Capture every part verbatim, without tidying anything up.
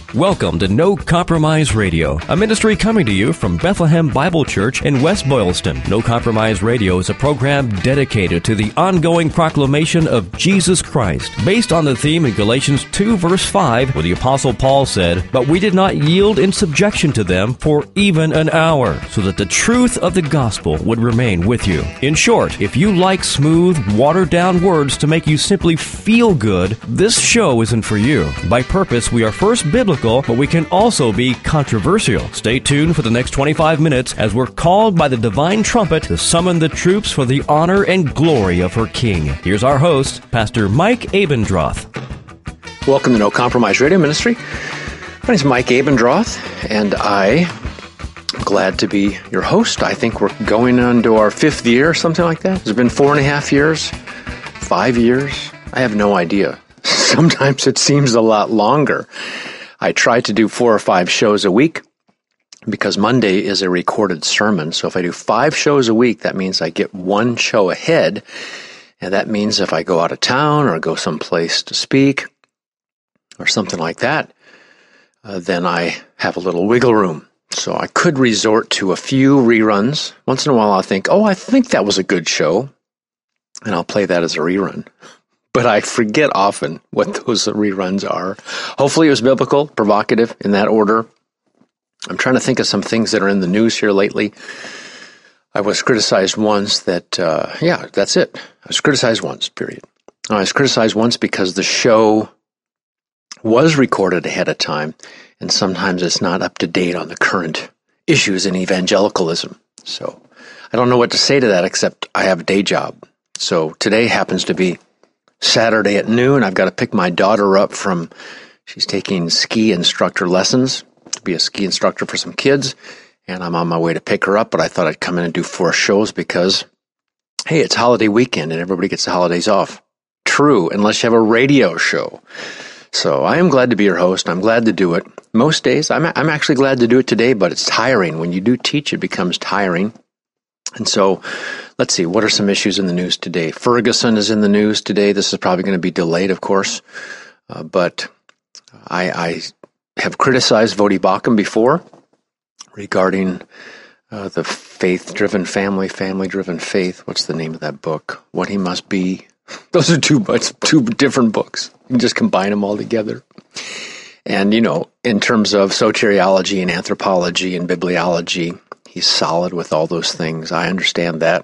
Welcome to No Compromise Radio, a ministry coming to you from Bethlehem Bible Church in West Boylston. No Compromise Radio is a program dedicated to the ongoing proclamation of Jesus Christ, based on the theme in Galatians two, verse five, where the Apostle Paul said, "But we did not yield in subjection to them for even an hour, so that the truth of the gospel would remain with you." In short, if you like smooth, watered-down words to make you simply feel good, this show isn't for you. By purpose, we are first biblical, but we can also be controversial. Stay tuned for the next twenty-five minutes as we're called by the divine trumpet to summon the troops for the honor and glory of her King. Here's our host, Pastor Mike Abendroth. Welcome to No Compromise Radio Ministry. My name is Mike Abendroth, and I am glad to be your host. I think we're going into our fifth year, something like that. It's been four and a half years, five years. I have no idea. Sometimes it seems a lot longer. I try to do four or five shows a week because Monday is a recorded sermon. So if I do five shows a week, that means I get one show ahead. And that means if I go out of town or go someplace to speak or something like that, uh, then I have a little wiggle room. So I could resort to a few reruns. Once in a while I'll think, oh, I think that was a good show. And I'll play that as a rerun. But I forget often what those reruns are. Hopefully it was biblical, provocative, in that order. I'm trying to think of some things that are in the news here lately. I was criticized once that, uh, yeah, that's it. I was criticized once, period. I was criticized once because the show was recorded ahead of time, and sometimes it's not up to date on the current issues in evangelicalism. So I don't know what to say to that, except I have a day job. So today happens to be Saturday at noon. I've got to pick my daughter up from, she's taking ski instructor lessons to be a ski instructor for some kids, and I'm on my way to pick her up, but I thought I'd come in and do four shows because, hey, it's holiday weekend and everybody gets the holidays off. True, unless you have a radio show. So I am glad to be your host. I'm glad to do it. Most days, I'm, I'm actually glad to do it today, but it's tiring. When you do teach, it becomes tiring. And so, let's see, what are some issues in the news today? Ferguson is in the news today. This is probably going to be delayed, of course. Uh, but I, I have criticized Voddie Baucham before regarding uh, the faith-driven family, family-driven faith. What's the name of that book? What He Must Be. Those are two, two different books. You can just combine them all together. And, you know, in terms of soteriology and anthropology and bibliology, he's solid with all those things. I understand that.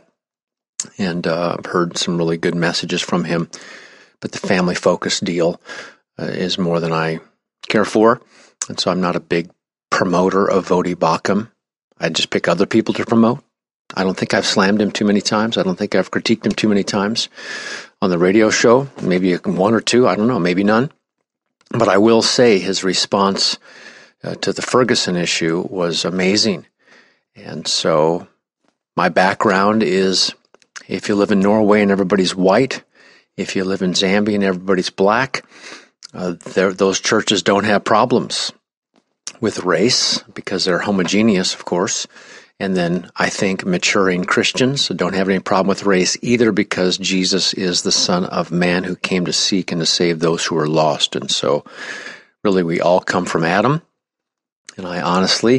And uh, I've heard some really good messages from him. But the family-focused deal uh, is more than I care for. And so I'm not a big promoter of Voddie Baucham. I just pick other people to promote. I don't think I've slammed him too many times. I don't think I've critiqued him too many times on the radio show. Maybe one or two. I don't know. Maybe none. But I will say his response uh, to the Ferguson issue was amazing. And so my background is, if you live in Norway and everybody's white, if you live in Zambia and everybody's black, uh, those churches don't have problems with race because they're homogeneous, of course. And then I think maturing Christians don't have any problem with race either, because Jesus is the Son of Man who came to seek and to save those who are lost. And so really we all come from Adam. And I honestly,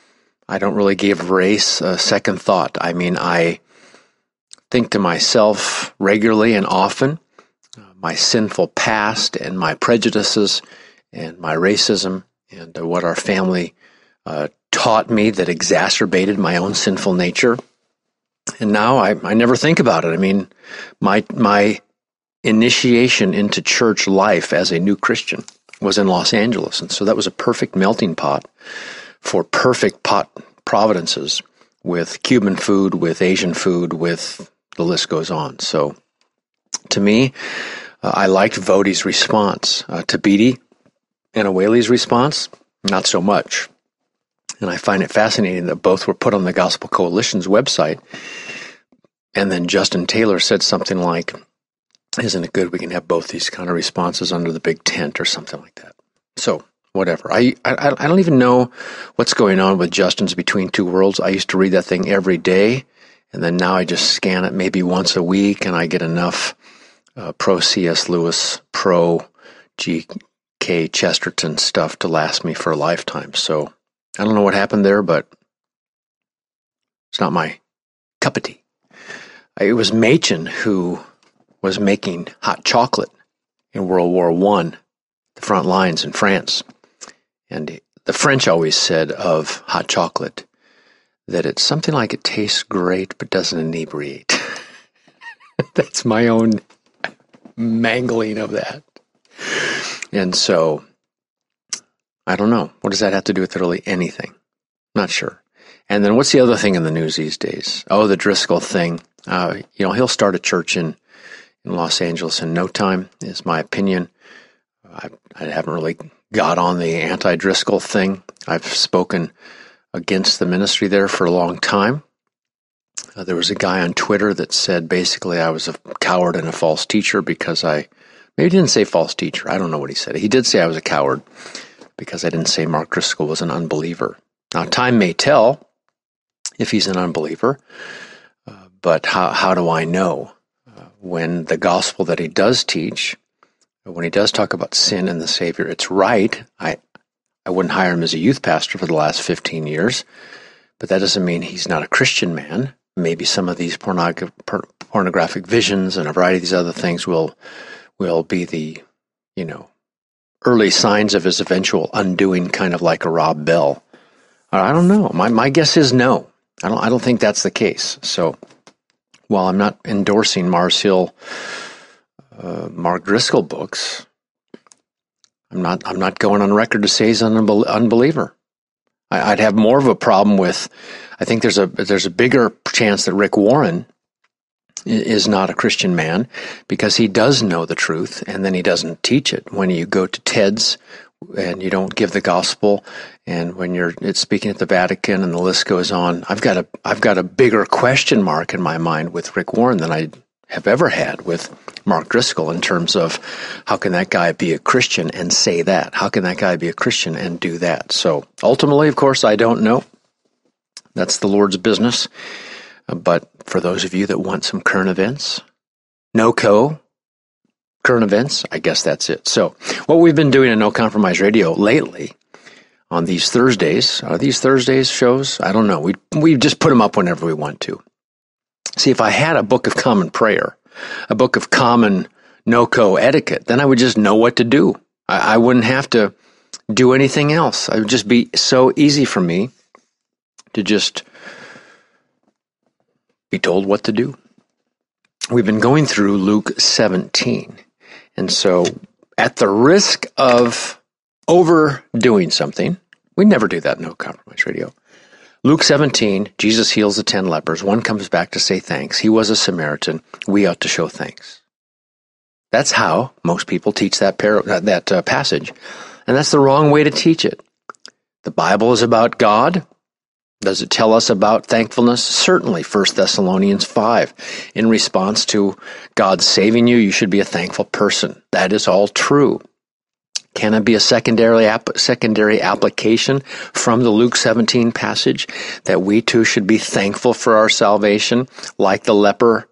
I don't really give race a second thought. I mean, I think to myself regularly and often, uh, my sinful past and my prejudices and my racism and uh, what our family uh, taught me that exacerbated my own sinful nature. And now I, I never think about it. I mean, my my initiation into church life as a new Christian was in Los Angeles. And so that was a perfect melting pot for perfect pot providences with Cuban food, with Asian food, with the list goes on. So to me, uh, I liked Voddie's response. Uh, Thabiti and Aweli's response, not so much. And I find it fascinating that both were put on the Gospel Coalition's website. And then Justin Taylor said something like, isn't it good we can have both these kind of responses under the big tent or something like that. So whatever. I, I I don't even know what's going on with Justin's Between Two Worlds. I used to read that thing every day, and then now I just scan it maybe once a week, and I get enough uh, pro C S Lewis, pro G Kay Chesterton stuff to last me for a lifetime. So I don't know what happened there, but it's not my cup of tea. It was Machen who was making hot chocolate in World War One, the front lines in France. And the French always said of hot chocolate that it's something like it tastes great but doesn't inebriate. That's my own mangling of that. And so, I don't know. What does that have to do with really anything? Not sure. And then what's the other thing in the news these days? Oh, the Driscoll thing. Uh, you know, he'll start a church in, in Los Angeles in no time, is my opinion. I, I haven't really got on the anti-Driscoll thing. I've spoken against the ministry there for a long time. Uh, there was a guy on Twitter that said basically I was a coward and a false teacher because I, maybe he didn't say false teacher. I don't know what he said. He did say I was a coward because I didn't say Mark Driscoll was an unbeliever. Now, time may tell if he's an unbeliever, uh, but how, how do I know uh, when the gospel that he does teach, when he does talk about sin and the Savior, it's right. I, I wouldn't hire him as a youth pastor for the last fifteen years, but that doesn't mean he's not a Christian man. Maybe some of these pornog- por- pornographic visions and a variety of these other things will will be the, you know, early signs of his eventual undoing, kind of like a Rob Bell. I don't know. My my guess is no. I don't I don't think that's the case. So while I'm not endorsing Mars Hill, uh, Mark Driscoll books, I'm not I'm not going on record to say he's an unbel- unbeliever. I, I'd have more of a problem with. I think there's a there's a bigger chance that Rick Warren is not a Christian man because he does know the truth and then he doesn't teach it. When you go to TEDS and you don't give the gospel, and when you're it's speaking at the Vatican and the list goes on, I've got a I've got a bigger question mark in my mind with Rick Warren than I have ever had with Mark Driscoll in terms of how can that guy be a Christian and say that? How can that guy be a Christian and do that? So ultimately, of course, I don't know. That's the Lord's business. But for those of you that want some current events, NoCo, current events, I guess that's it. So what we've been doing in No Compromise Radio lately on these Thursdays, are these Thursdays shows? I don't know. We we just put them up whenever we want to. See, if I had a book of common prayer, a book of common NoCo etiquette, then I would just know what to do. I, I wouldn't have to do anything else. It would just be so easy for me to just be told what to do. We've been going through Luke seventeen. And so at the risk of overdoing something, we never do that in No Compromise Radio. Luke seventeen, Jesus heals the ten lepers. One comes back to say thanks. He was a Samaritan. We ought to show thanks. That's how most people teach that par- that uh, passage. And that's the wrong way to teach it. The Bible is about God. Does it tell us about thankfulness? Certainly, First Thessalonians five. In response to God saving you, you should be a thankful person. That is all true. Can it be a secondary ap- secondary application from the Luke seventeen passage that we too should be thankful for our salvation, like the leper,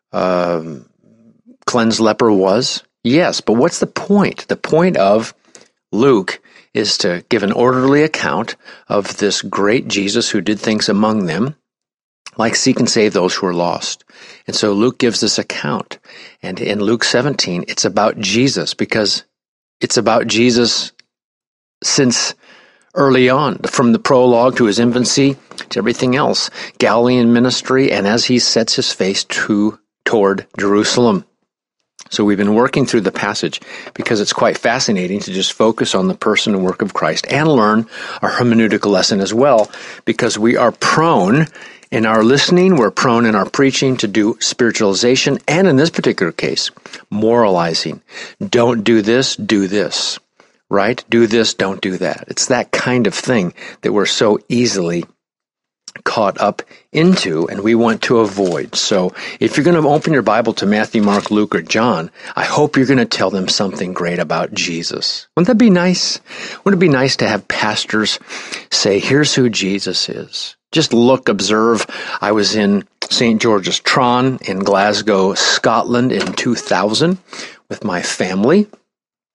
um, cleansed leper was? Yes, but what's the point? The point of Luke is to give an orderly account of this great Jesus who did things among them, like seek and save those who are lost. And so Luke gives this account. And in Luke seventeen, it's about Jesus, because it's about Jesus since early on, from the prologue to his infancy to everything else, Galilean ministry, and as he sets his face to toward Jerusalem. So we've been working through the passage because it's quite fascinating to just focus on the person and work of Christ and learn a hermeneutical lesson as well, because we are prone in our listening, we're prone in our preaching to do spiritualization, and in this particular case, moralizing. Don't do this, do this, right? Do this, don't do that. It's that kind of thing that we're so easily caught up into, and we want to avoid. So if you're going to open your Bible to Matthew, Mark, Luke, or John, I hope you're going to tell them something great about Jesus. Wouldn't that be nice? Wouldn't it be nice to have pastors say, here's who Jesus is? Just look, observe. I was in Saint George's Tron in Glasgow, Scotland in two thousand with my family.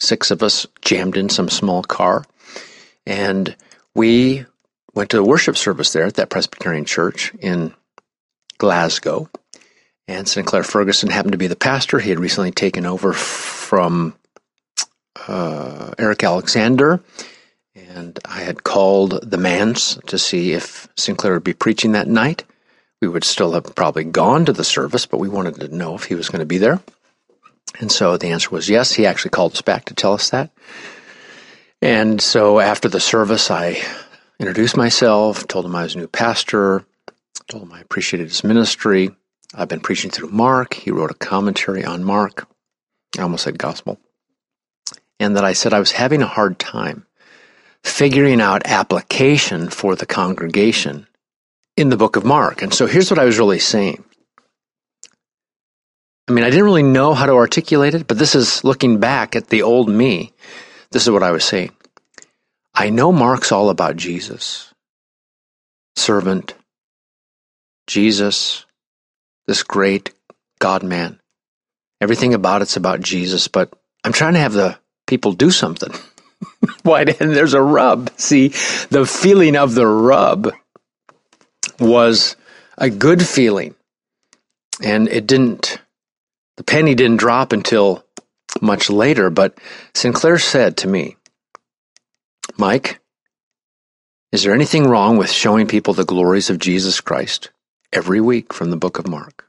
six of us jammed in some small car, and we went to a worship service there at that Presbyterian church in Glasgow. And Sinclair Ferguson happened to be the pastor. He had recently taken over from uh, Eric Alexander, and I had called the Manns to see if Sinclair would be preaching that night. We would still have probably gone to the service, but we wanted to know if he was going to be there. And so the answer was yes. He actually called us back to tell us that. And so after the service, I introduced myself, told him I was a new pastor, told him I appreciated his ministry. I've been preaching through Mark. He wrote a commentary on Mark. I almost said gospel. And that I said I was having a hard time figuring out application for the congregation in the book of Mark. And so here's what I was really saying. I mean, I didn't really know how to articulate it, but this is looking back at the old me. This is what I was saying. I know Mark's all about Jesus. Servant, Jesus, this great God-man. Everything about it's about Jesus, but I'm trying to have the people do something. Why? And there's a rub. See, the feeling of the rub was a good feeling. And it didn't, the penny didn't drop until much later, but Sinclair said to me, Mike, is there anything wrong with showing people the glories of Jesus Christ every week from the book of Mark?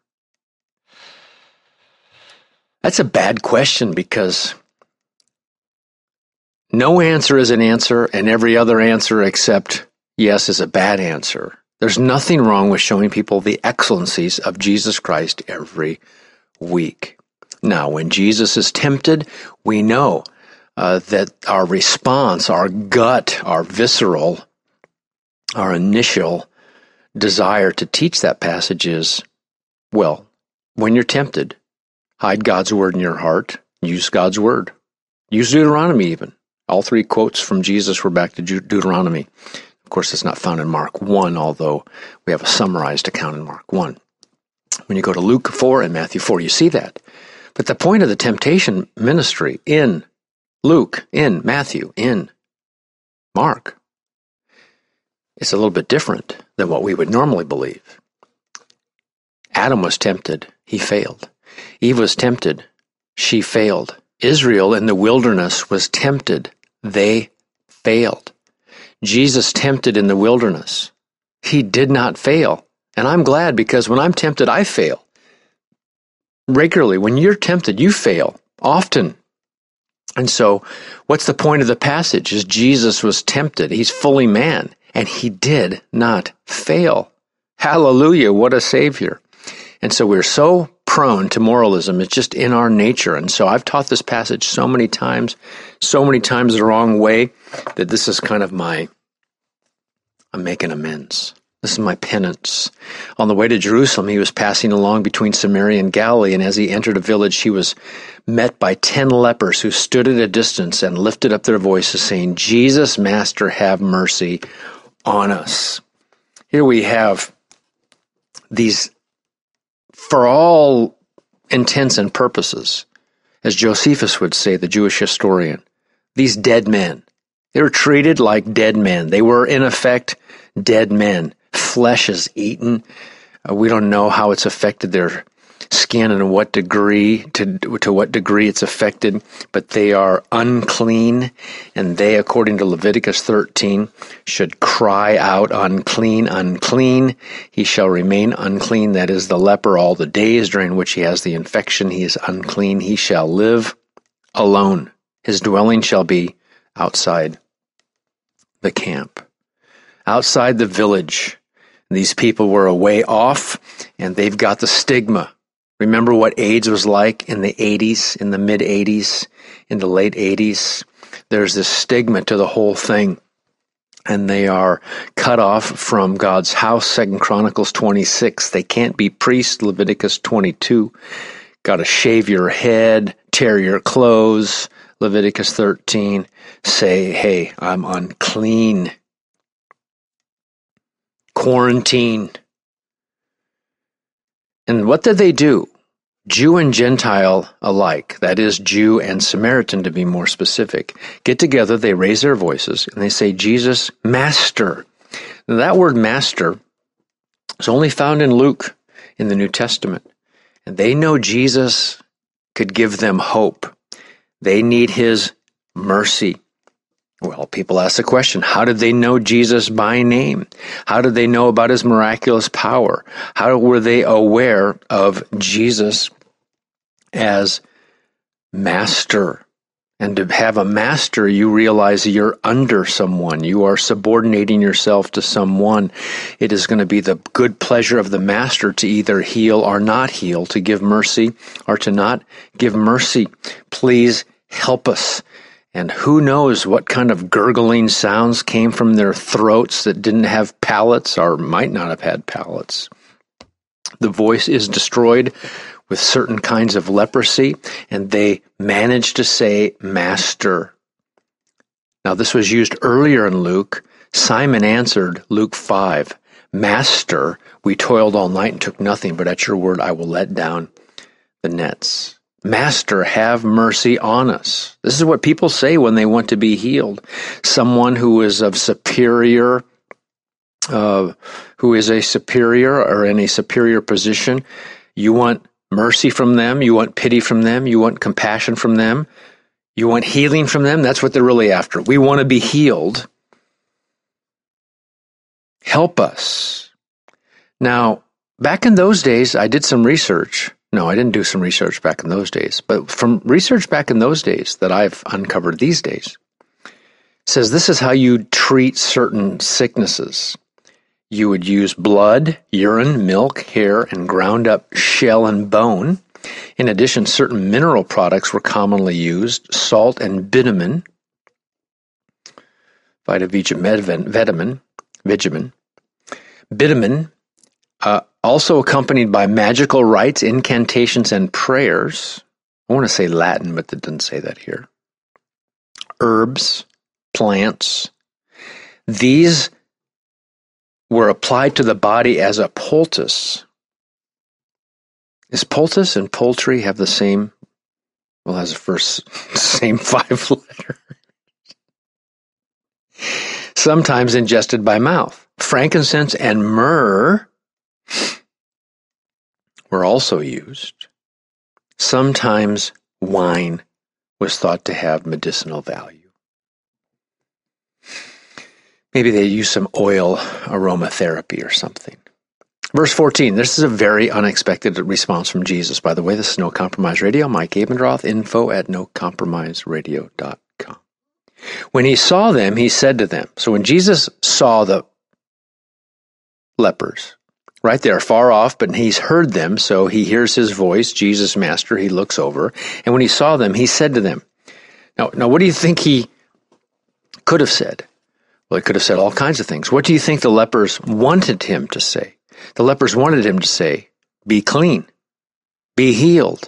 That's a bad question because no answer is an answer, and every other answer except yes is a bad answer. There's nothing wrong with showing people the excellencies of Jesus Christ every week. Now, when Jesus is tempted, we know uh, that our response, our gut, our visceral, our initial desire to teach that passage is, well, when you're tempted, hide God's word in your heart, use God's word. Use Deuteronomy even. All three quotes from Jesus were back to Deuteronomy. Of course, it's not found in Mark one, although we have a summarized account in Mark one. When you go to Luke four and Matthew four, you see that. But the point of the temptation ministry in Luke, in Matthew, in Mark, is a little bit different than what we would normally believe. Adam was tempted. He failed. Eve was tempted. She failed. Israel in the wilderness was tempted. They failed. Jesus tempted in the wilderness. He did not fail. And I'm glad because when I'm tempted, I fail. Regularly, when you're tempted, you fail. Often. And so, what's the point of the passage? Is Jesus was tempted. He's fully man. And he did not fail. Hallelujah, what a Savior. And so we're so prone to moralism. It's just in our nature. And so I've taught this passage so many times, so many times the wrong way, that this is kind of my, I'm making amends. This is my penance. On the way to Jerusalem, he was passing along between Samaria and Galilee, and as he entered a village, he was met by ten lepers who stood at a distance and lifted up their voices, saying, Jesus, Master, have mercy on us. Here we have these, for all intents and purposes, as Josephus would say, the Jewish historian, these dead men. They were treated like dead men. They were, in effect, dead men. Flesh is eaten. Uh, we don't know how it's affected their skin and what degree, to, to what degree it's affected, but they are unclean, and they, according to Leviticus thirteen, should cry out, unclean, unclean. He shall remain unclean, that is the leper, all the days during which he has the infection. He is unclean. He shall live alone. His dwelling shall be outside the camp, outside the village. These people were a way off, and they've got the stigma. Remember what AIDS was like in the eighties, in the mid-eighties, in the late eighties? There's this stigma to the whole thing, and they are cut off from God's house, Second Chronicles twenty-six. They can't be priests, Leviticus twenty-two. Got to shave your head, tear your clothes, Leviticus thirteen. Say, hey, I'm unclean. Quarantine. And what did they do? Jew and Gentile alike, that is, Jew and Samaritan to be more specific, get together, they raise their voices, and they say, Jesus, Master. Now, that word master is only found in Luke in the New Testament. And they know Jesus could give them hope. They need his mercy. Well, people ask the question, how did they know Jesus by name? How did they know about his miraculous power? How were they aware of Jesus as master? And to have a master, you realize you're under someone. You are subordinating yourself to someone. It is going to be the good pleasure of the master to either heal or not heal, to give mercy or to not give mercy. Please help us. And who knows what kind of gurgling sounds came from their throats that didn't have palates or might not have had palates. The voice is destroyed with certain kinds of leprosy, and they managed to say, Master. Now, this was used earlier in Luke. Simon answered, Luke five, Master, we toiled all night and took nothing, but at your word I will let down the nets. Master, have mercy on us. This is what people say when they want to be healed. Someone who is of superior, uh, who is a superior or in a superior position, you want mercy from them, you want pity from them, you want compassion from them, you want healing from them. That's what they're really after. We want to be healed. Help us. Now, back in those days, I did some research. No, I didn't do some research back in those days, but from research back in those days that I've uncovered these days, says this is how you treat certain sicknesses. You would use blood, urine, milk, hair, and ground up shell and bone. In addition, certain mineral products were commonly used, salt and bitumen, vitamin, vitamin, bitumen, uh, also accompanied by magical rites, incantations, and prayers. I want to say Latin, but it doesn't say that here. Herbs, plants. These were applied to the body as a poultice. Is poultice and poultry have the same, well, has the first same five letters? Sometimes ingested by mouth. Frankincense and myrrh were also used. Sometimes wine was thought to have medicinal value. Maybe they use some oil aromatherapy or something. Verse fourteen, this is a very unexpected response from Jesus. By the way, this is No Compromise Radio. Mike Abendroth, info at no compromise radio dot com. When he saw them, he said to them, so when Jesus saw the lepers, right, they're far off, but he's heard them, so he hears his voice, Jesus, Master, he looks over, and when he saw them, he said to them, now, now what do you think he could have said? Well, he could have said all kinds of things. What do you think the lepers wanted him to say? The lepers wanted him to say, be clean, be healed.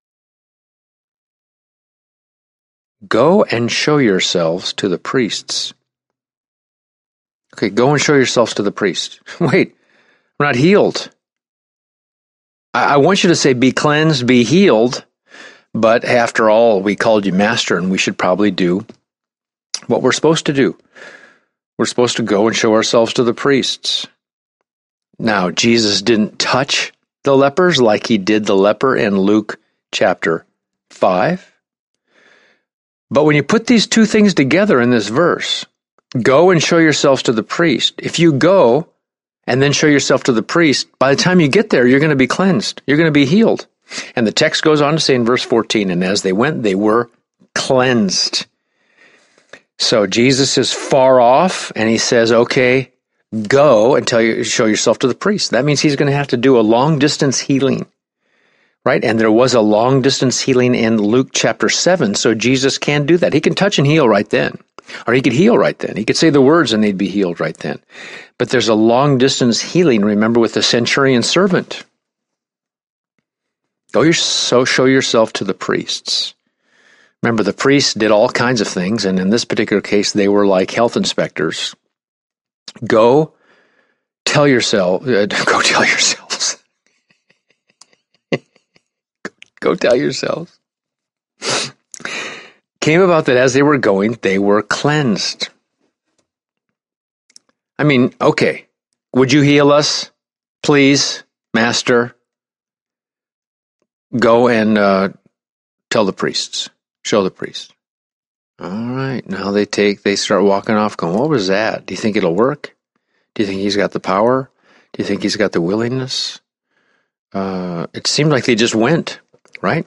Go and show yourselves to the priests. Okay, go and show yourselves to the priest. Wait, I'm not healed. I, I want you to say, be cleansed, be healed. But after all, we called you master, and we should probably do what we're supposed to do. We're supposed to go and show ourselves to the priests. Now, Jesus didn't touch the lepers like he did the leper in Luke chapter five. But when you put these two things together in this verse, go and show yourselves to the priest. If you go and then show yourself to the priest, by the time you get there, you're going to be cleansed. You're going to be healed. And the text goes on to say in verse fourteen, and as they went, they were cleansed. So Jesus is far off, and he says, okay, go and tell you, show yourself to the priest. That means he's going to have to do a long-distance healing, right? And there was a long-distance healing in Luke chapter seven, so Jesus can do that. He can touch and heal right then, or he could heal right then. He could say the words and they'd be healed right then. But there's a long-distance healing, remember, with the centurion servant. Go your, so show yourself to the priests. Remember, the priests did all kinds of things, and in this particular case, they were like health inspectors. Go tell yourself, uh, go tell yourselves. Go tell yourselves. Came about that as they were going, they were cleansed. I mean, okay, would you heal us? Please, Master. Go and uh, tell the priests. Show the priests. All right, now they take, they start walking off going, what was that? Do you think it'll work? Do you think he's got the power? Do you think he's got the willingness? Uh, it seemed like they just went, right?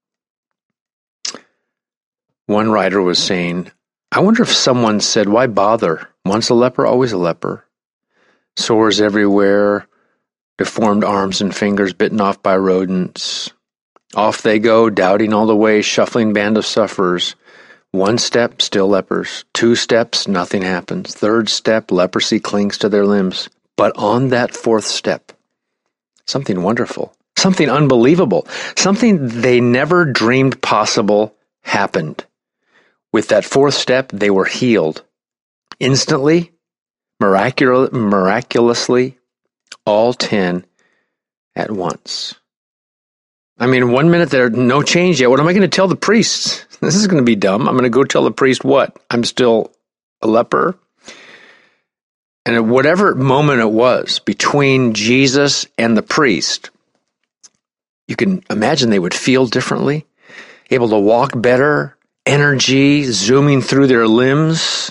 One writer was saying, I wonder if someone said, why bother? Once a leper, always a leper. Sores everywhere, deformed arms and fingers bitten off by rodents. Off they go, doubting all the way, shuffling band of sufferers. One step, still lepers. Two steps, nothing happens. Third step, leprosy clings to their limbs. But on that fourth step, something wonderful, something unbelievable, something they never dreamed possible happened. With that fourth step, they were healed. Instantly, miraculous, miraculously, all ten at once. I mean, one minute there's no change yet. What am I going to tell the priests? This is going to be dumb. I'm going to go tell the priest what? I'm still a leper. And at whatever moment it was between Jesus and the priest, you can imagine they would feel differently, able to walk better, energy zooming through their limbs.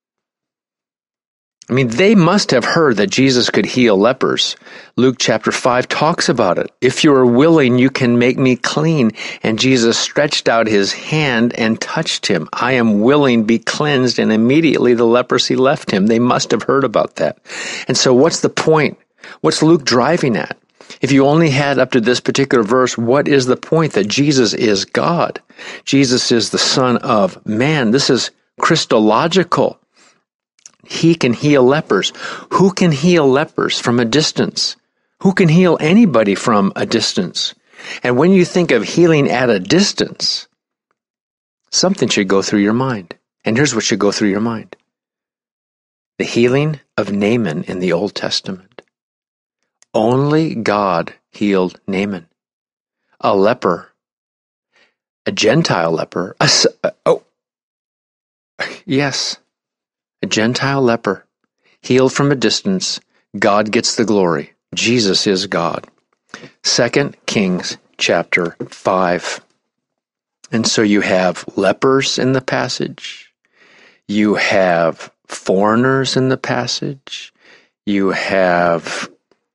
I mean, they must have heard that Jesus could heal lepers. Luke chapter five talks about it. If you are willing, you can make me clean. And Jesus stretched out his hand and touched him. I am willing, be cleansed. And immediately the leprosy left him. They must have heard about that. And so what's the point? What's Luke driving at? If you only had up to this particular verse, what is the point? That Jesus is God. Jesus is the Son of Man. This is Christological. He can heal lepers. Who can heal lepers from a distance? Who can heal anybody from a distance? And when you think of healing at a distance, something should go through your mind. And here's what should go through your mind. The healing of Naaman in the Old Testament. Only God healed Naaman. A leper. A Gentile leper. A, oh, yes. A Gentile leper, healed from a distance. God gets the glory. Jesus is God. Second Kings chapter five. And so you have lepers in the passage. You have foreigners in the passage. You have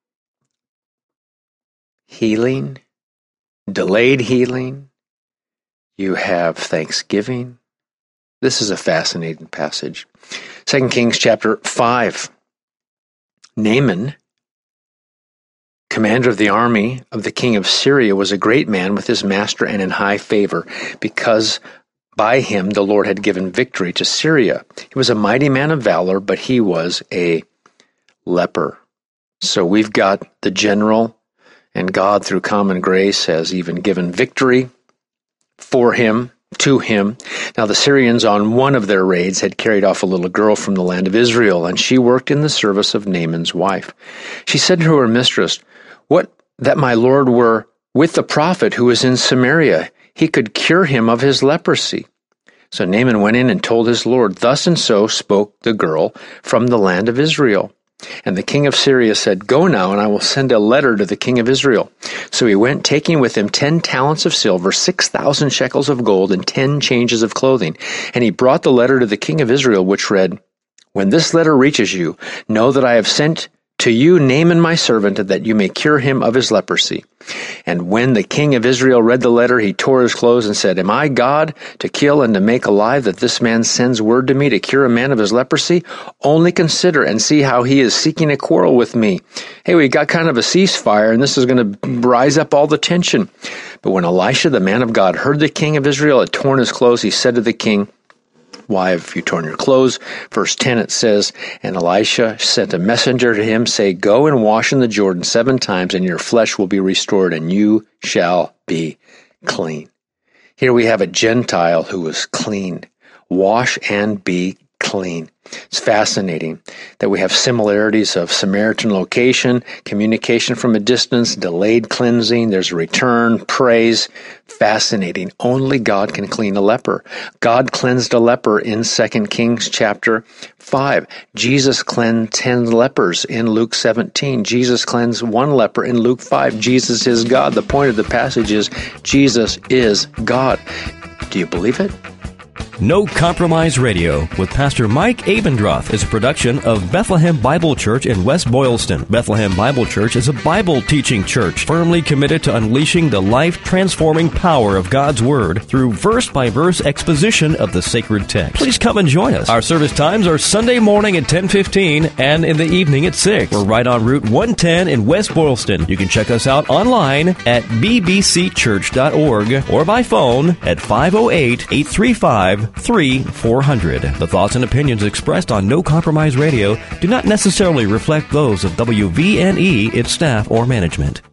healing, delayed healing. You have thanksgiving. This is a fascinating passage. Second Kings chapter five. Naaman, commander of the army of the king of Syria, was a great man with his master and in high favor, because by him the Lord had given victory to Syria. He was a mighty man of valor, but he was a leper. So we've got the general, and God through common grace has even given victory for him, to him. Now the Syrians on one of their raids had carried off a little girl from the land of Israel, and she worked in the service of Naaman's wife. She said to her mistress, "What that my lord were with the prophet who is in Samaria, he could cure him of his leprosy." So Naaman went in and told his lord, "Thus and so spoke the girl from the land of Israel." And the king of Syria said, "Go now, and I will send a letter to the king of Israel." So he went, taking with him ten talents of silver, six thousand shekels of gold, and ten changes of clothing. And he brought the letter to the king of Israel, which read, "When this letter reaches you, know that I have sent to you Naaman my servant, that you may cure him of his leprosy." And when the king of Israel read the letter, he tore his clothes and said, "Am I God to kill and to make alive, that this man sends word to me to cure a man of his leprosy? Only consider and see how he is seeking a quarrel with me. Hey, we got kind of a ceasefire, and this is going to rise up all the tension." But when Elisha, the man of God, heard the king of Israel had torn his clothes, he said to the king, "Why have you torn your clothes?" Verse ten, it says, "And Elisha sent a messenger to him, say, Go and wash in the Jordan seven times, and your flesh will be restored, and you shall be clean." Here we have a Gentile who was clean. Wash and be clean. It's fascinating that we have similarities of Samaritan location, communication from a distance, delayed cleansing, there's a return, praise. Fascinating. Only God can clean a leper. God cleansed a leper in Second Kings chapter five. Jesus cleansed ten lepers in Luke seventeen. Jesus cleansed one leper in Luke five. Jesus is God. The point of the passage is Jesus is God. Do you believe it? No Compromise Radio with Pastor Mike Abendroth is a production of Bethlehem Bible Church in West Boylston. Bethlehem Bible Church is a Bible teaching church firmly committed to unleashing the life-transforming power of God's Word through verse-by-verse exposition of the sacred text. Please come and join us. Our service times are Sunday morning at ten fifteen and in the evening at six. We're right on Route one ten in West Boylston. You can check us out online at b b c church dot org or by phone at five oh eight, eight three five, three four hundred. The thoughts and opinions expressed on No Compromise Radio do not necessarily reflect those of W V N E, its staff, or management.